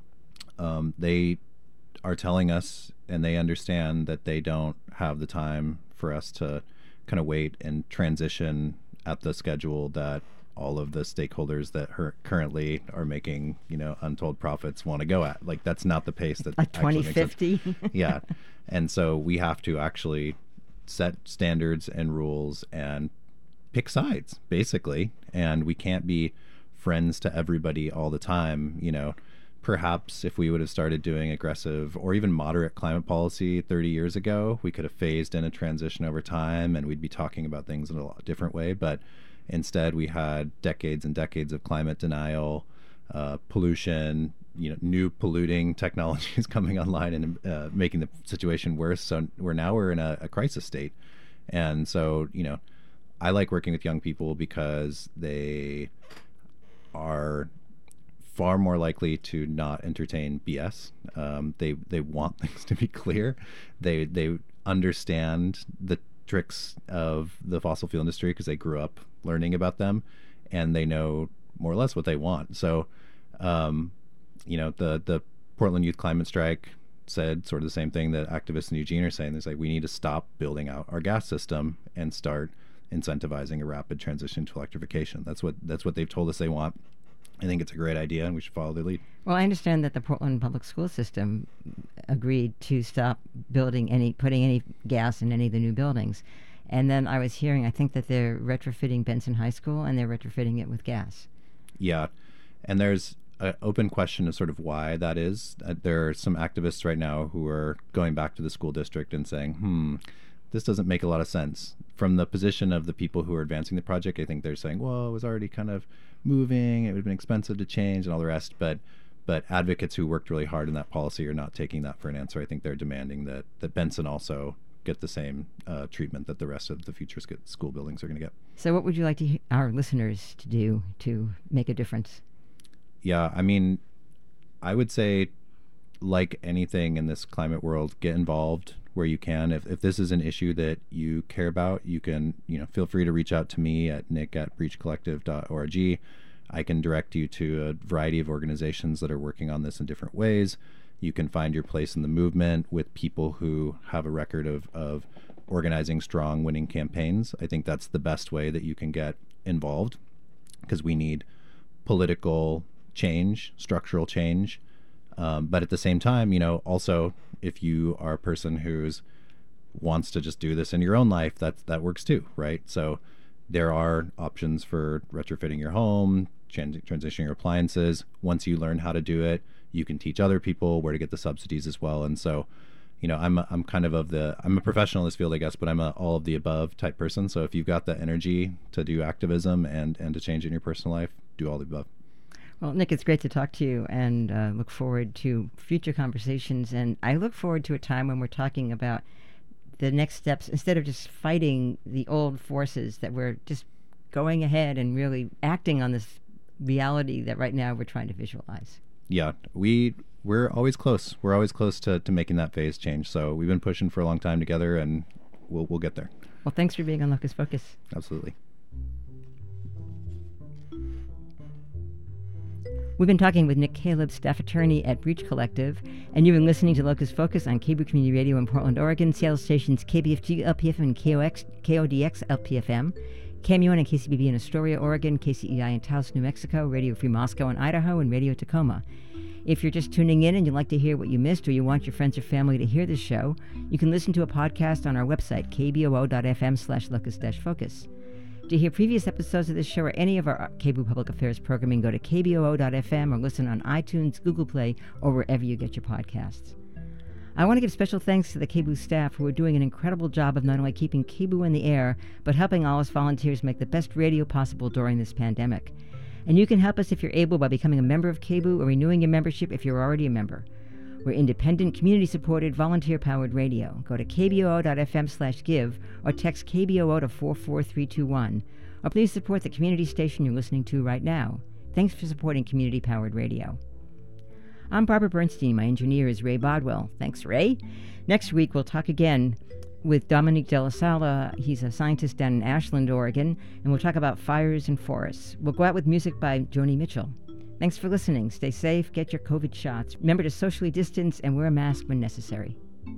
Um, they are telling us, and they understand that they don't have the time for us to kind of wait and transition at the schedule that all of the stakeholders that her currently are making, you know, untold profits want to go at. Like, that's not the pace that Like actually twenty makes sense. fifty? Yeah. And so we have to actually set standards and rules and pick sides, basically. And we can't be friends to everybody all the time. You know, perhaps if we would have started doing aggressive or even moderate climate policy thirty years ago, we could have phased in a transition over time and we'd be talking about things in a lot different way. But instead, we had decades and decades of climate denial, uh, pollution, you know, new polluting technologies coming online and uh, making the situation worse. So we're now we're in a, a crisis state. And so, you know, I like working with young people because they are far more likely to not entertain B S. Um, they they want things to be clear. They they understand the tricks of the fossil fuel industry because they grew up learning about them, and they know more or less what they want. So, um, you know, the the Portland Youth Climate Strike said sort of the same thing that activists in Eugene are saying. It's like, we need to stop building out our gas system and start incentivizing a rapid transition to electrification. That's what that's what they've told us they want. I think it's a great idea, and we should follow their lead. Well, I understand that the Portland public school system agreed to stop building any, putting any gas in any of the new buildings. And then I was hearing, I think that they're retrofitting Benson High School, and they're retrofitting it with gas. Yeah, and there's an open question of sort of why that is. Uh, there are some activists right now who are going back to the school district and saying, hmm, this doesn't make a lot of sense. From the position of the people who are advancing the project, I think they're saying, well, it was already kind of moving, it would have been expensive to change and all the rest. But but advocates who worked really hard in that policy are not taking that for an answer. I think they're demanding that, that Benson also get the same uh, treatment that the rest of the future school buildings are going to get. So what would you like to he- our listeners to do to make a difference? Yeah, I mean, I would say, like anything in this climate world, get involved where you can. If if this is an issue that you care about, you can, you know, feel free to reach out to me at nick at breach collective dot org. I can direct you to a variety of organizations that are working on this in different ways. You can find your place in the movement with people who have a record of, of organizing strong, winning campaigns. I think that's the best way that you can get involved, because we need political change, structural change. Um, but at the same time, you know, also, if you are a person who's wants to just do this in your own life, that that works too, right? So there are options for retrofitting your home, trans- transitioning your appliances. Once you learn how to do it, you can teach other people where to get the subsidies as well. And so, you know, I'm a, I'm kind of of the I'm a professional in this field, I guess, but I'm a all of the above type person. So if you've got the energy to do activism and and to change in your personal life, do all the above. Well, Nick, it's great to talk to you, and uh, look forward to future conversations. And I look forward to a time when we're talking about the next steps, instead of just fighting the old forces, that we're just going ahead and really acting on this reality that right now we're trying to visualize. Yeah, we, we're always close. We're always close to, to making that phase change. So we've been pushing for a long time together, and we'll we'll get there. Well, thanks for being on Locus Focus. Absolutely. We've been talking with Nick Caleb, staff attorney at Breach Collective, and you've been listening to Locus Focus on K B O Community Radio in Portland, Oregon, Seattle stations K B F G L P F M and K O X, K O D X L P F M, K M U N and K C B B in Astoria, Oregon, K C E I in Taos, New Mexico, Radio Free Moscow in Idaho, and Radio Tacoma. If you're just tuning in and you'd like to hear what you missed, or you want your friends or family to hear this show, you can listen to a podcast on our website, k b o o dot f m slash locus dash focus. To hear previous episodes of this show or any of our K B O Public Affairs programming, go to k b o o dot f m or listen on iTunes, Google Play, or wherever you get your podcasts. I want to give special thanks to the K B O staff, who are doing an incredible job of not only keeping K B O in the air, but helping all us volunteers make the best radio possible during this pandemic. And you can help us if you're able by becoming a member of K B O or renewing your membership if you're already a member. We're independent, community-supported, volunteer-powered radio. Go to k b o o dot f m slash give or text K B O O to four four three two one. Or please support the community station you're listening to right now. Thanks for supporting community-powered radio. I'm Barbara Bernstein. My engineer is Ray Bodwell. Thanks, Ray. Next week, we'll talk again with Dominique De La Sala. He's a scientist down in Ashland, Oregon, and we'll talk about fires and forests. We'll go out with music by Joni Mitchell. Thanks for listening. Stay safe, get your COVID shots. Remember to socially distance and wear a mask when necessary.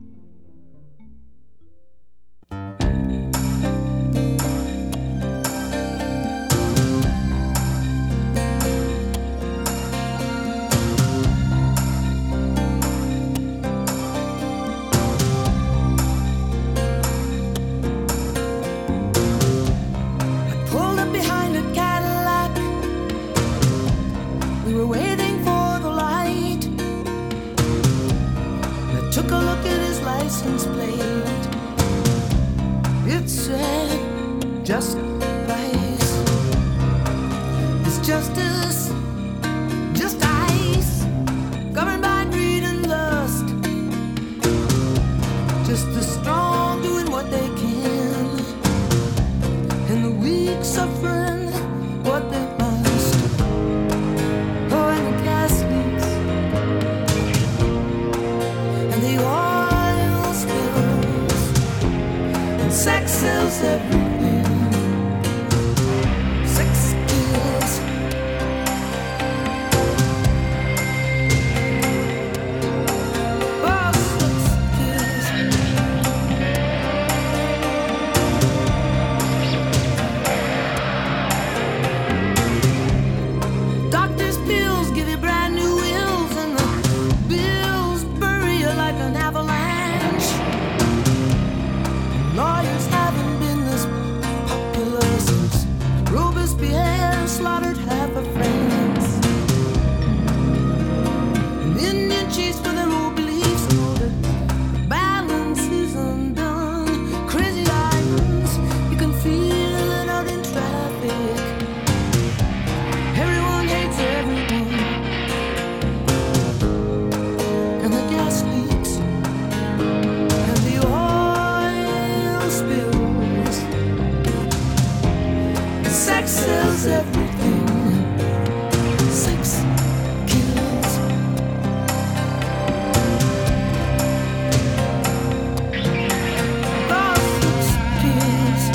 Just ice, it's justice, just ice, governed by greed and lust. Just the strong doing what they can, and the slaughtered half of France. An Indian chase for their old beliefs, know that the balance is undone. Crazy lines, you can feel it out in traffic. Everyone hates everyone, and the gas leaks, and the oil spills. Sex sells everything. Sex kills. Gossip's pills.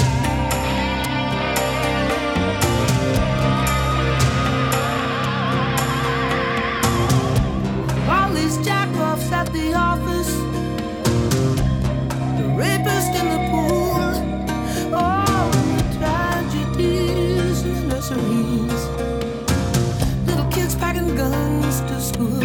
All these jackoffs at the office, the rapist in the pool, all the tragedies in the nurseries, little kids packing guns to school,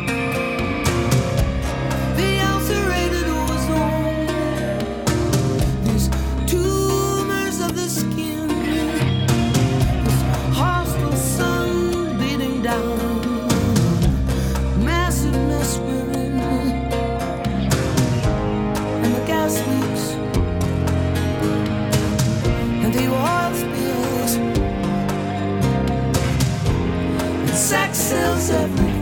the ulcerated ozone, these tumors of the skin, this hostile sun beating down, massive mess we're in, and the gas leaks, and the oil spills, and sex sells everything.